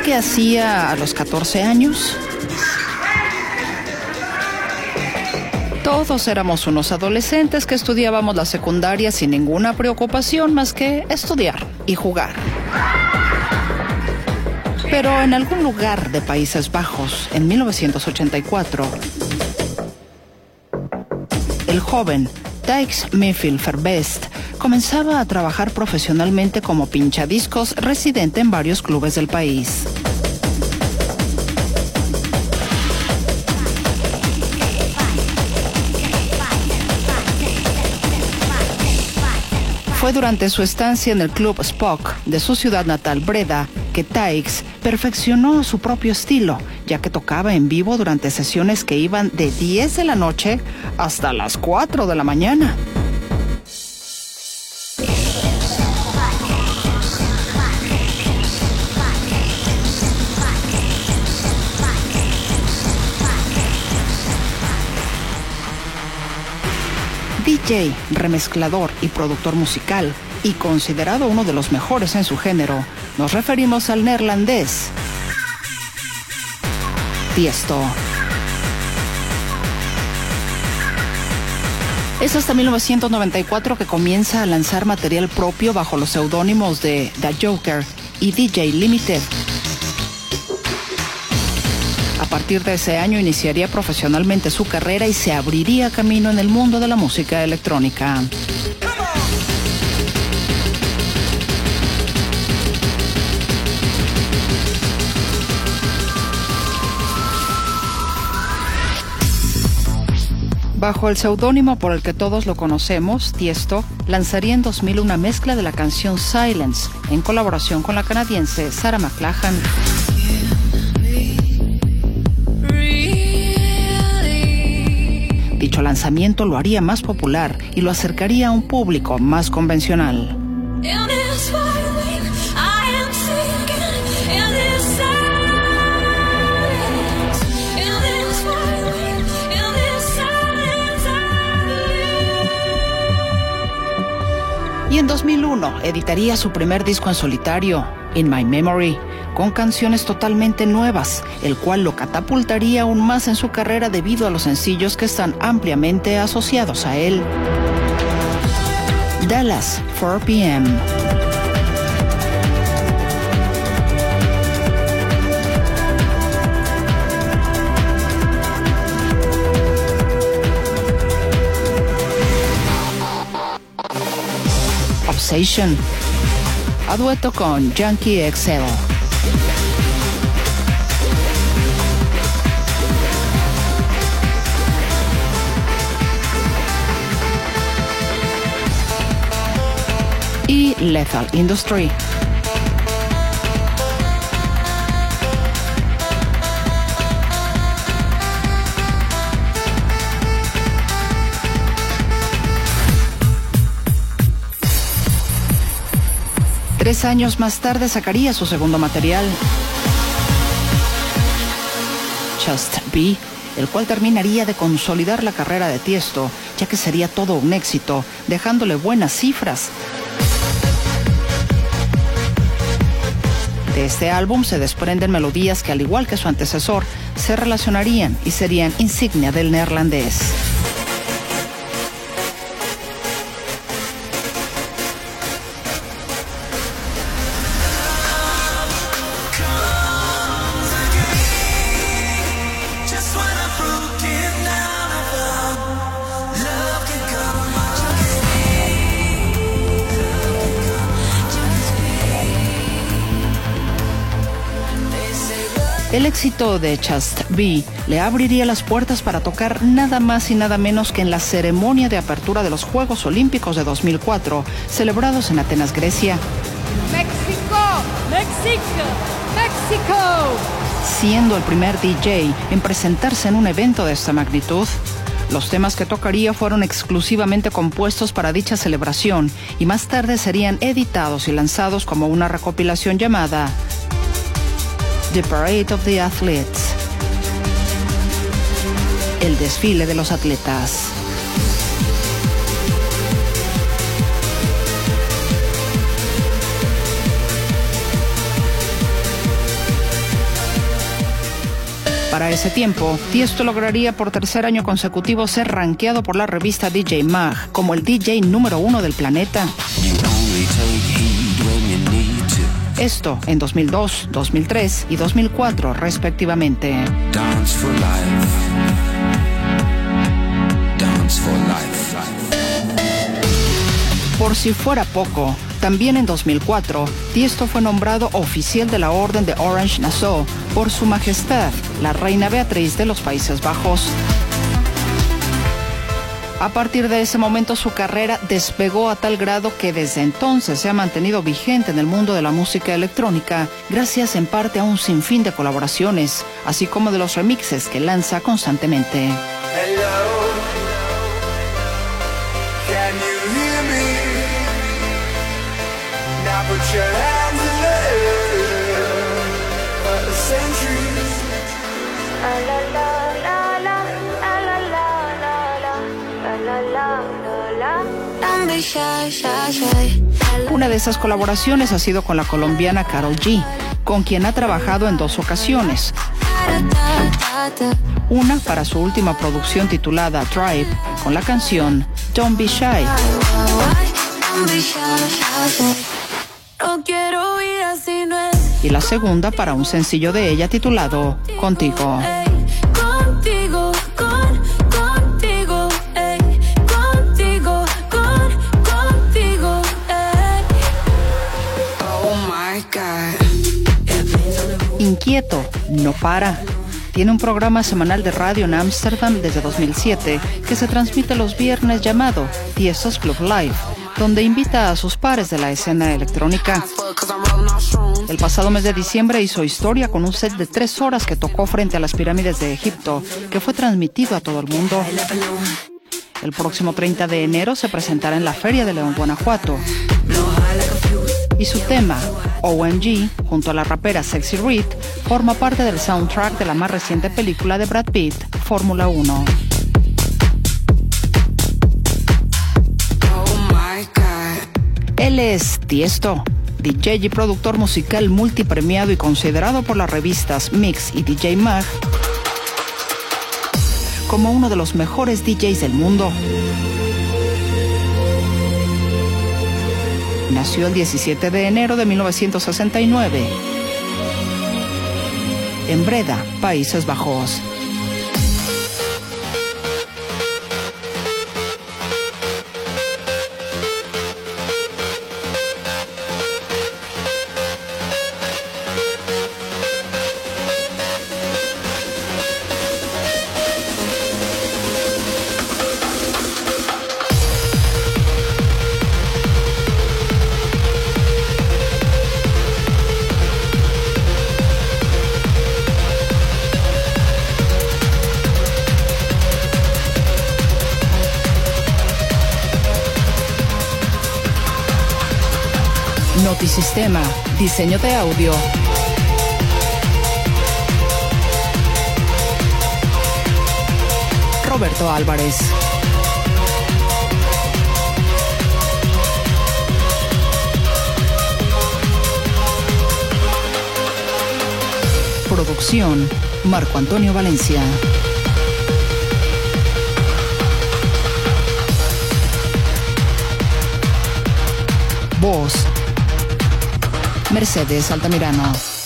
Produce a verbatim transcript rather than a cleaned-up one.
qué hacía a los catorce años? Todos éramos unos adolescentes que estudiábamos la secundaria sin ninguna preocupación más que estudiar y jugar. Pero en algún lugar de Países Bajos, en mil novecientos ochenta y cuatro, el joven Dykes Mayfield Verbest comenzaba a trabajar profesionalmente como pinchadiscos residente en varios clubes del país. Fue durante su estancia en el Club Spock de su ciudad natal, Breda, que Dykes perfeccionó su propio estilo, ya que tocaba en vivo durante sesiones que iban de diez de la noche hasta las cuatro de la mañana. D J, remezclador y productor musical, y considerado uno de los mejores en su género, nos referimos al neerlandés Tiesto. Es hasta mil novecientos noventa y cuatro que comienza a lanzar material propio bajo los seudónimos de The Joker y D J Limited. A partir de ese año iniciaría profesionalmente su carrera y se abriría camino en el mundo de la música electrónica. Bajo el seudónimo por el que todos lo conocemos, Tiesto lanzaría en dos mil una mezcla de la canción Silence en colaboración con la canadiense Sarah McLachlan. Dicho lanzamiento lo haría más popular y lo acercaría a un público más convencional. Y en dos mil uno editaría su primer disco en solitario, In My Memory, con canciones totalmente nuevas, el cual lo catapultaría aún más en su carrera debido a los sencillos que están ampliamente asociados a él. Dallas, four p m Obsession, a dueto con Junkie X L. Y Lethal Industry. Tres años más tarde sacaría su segundo material, Just Be, el cual terminaría de consolidar la carrera de Tiesto, ya que sería todo un éxito, dejándole buenas cifras. De este álbum se desprenden melodías que, al igual que su antecesor, se relacionarían y serían insignia del neerlandés. El éxito de Just Be le abriría las puertas para tocar nada más y nada menos que en la ceremonia de apertura de los Juegos Olímpicos de dos mil cuatro, celebrados en Atenas, Grecia. ¡México! ¡México! ¡México! Siendo el primer D J en presentarse en un evento de esta magnitud. Los temas que tocaría fueron exclusivamente compuestos para dicha celebración y más tarde serían editados y lanzados como una recopilación llamada The Parade of the Athletes, el desfile de los atletas. Para ese tiempo, Tiesto lograría por tercer año consecutivo ser rankeado por la revista D J Mag como el D J número uno del planeta. Esto en dos mil dos, dos mil tres y dos mil cuatro respectivamente. Dance for life. Dance for life. Por si fuera poco, también en dos mil cuatro, Tiesto fue nombrado oficial de la Orden de Orange-Nassau por Su Majestad, la Reina Beatriz de los Países Bajos. A partir de ese momento su carrera despegó a tal grado que desde entonces se ha mantenido vigente en el mundo de la música electrónica, gracias en parte a un sinfín de colaboraciones, así como de los remixes que lanza constantemente. Hello. Can you hear me? Now put your hands in the air for the centuries. La la la la la la la la. Una de esas colaboraciones ha sido con la colombiana Karol G, con quien ha trabajado en dos ocasiones. Una para su última producción titulada Tribe, con la canción Don't Be Shy. Y la segunda para un sencillo de ella titulado Contigo. Inquieto, no para. Tiene un programa semanal de radio en Ámsterdam desde dos mil siete que se transmite los viernes llamado Tiesto's Club Live, donde invita a sus pares de la escena electrónica. El pasado mes de diciembre hizo historia con un set de tres horas que tocó frente a las pirámides de Egipto, que fue transmitido a todo el mundo. El próximo treinta de enero se presentará en la Feria de León, Guanajuato. Y su tema, O M G, junto a la rapera Sexy Red, forma parte del soundtrack de la más reciente película de Brad Pitt, Fórmula uno. Él es Tiesto, D J y productor musical multipremiado y considerado por las revistas Mix y D J Mag como uno de los mejores D Js del mundo. Nació el diecisiete de enero de mil novecientos sesenta y nueve en Breda, Países Bajos. Notisistema, diseño de audio. Roberto Álvarez. Producción, Marco Antonio Valencia. Voz, Mercedes Altamirano.